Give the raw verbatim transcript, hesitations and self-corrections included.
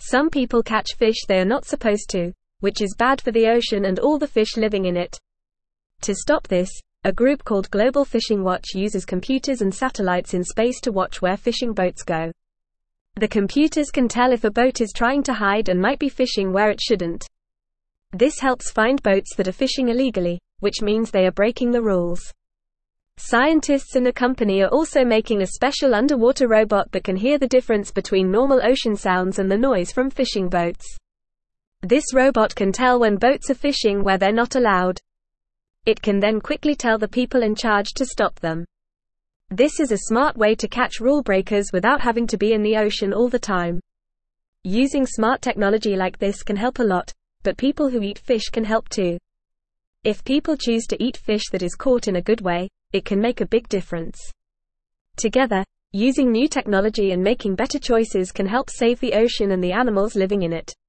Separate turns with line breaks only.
Some people catch fish they are not supposed to, which is bad for the ocean and all the fish living in it. To stop this, a group called Global Fishing Watch uses computers and satellites in space to watch where fishing boats go. The computers can tell if a boat is trying to hide and might be fishing where it shouldn't. This helps find boats that are fishing illegally, which means they are breaking the rules. Scientists in the company are also making a special underwater robot that can hear the difference between normal ocean sounds and the noise from fishing boats. This robot can tell when boats are fishing where they're not allowed. It can then quickly tell the people in charge to stop them. This is a smart way to catch rule breakers without having to be in the ocean all the time. Using smart technology like this can help a lot, but people who eat fish can help too. If people choose to eat fish that is caught in a good way, it can make a big difference. Together, using new technology and making better choices can help save the ocean and the animals living in it.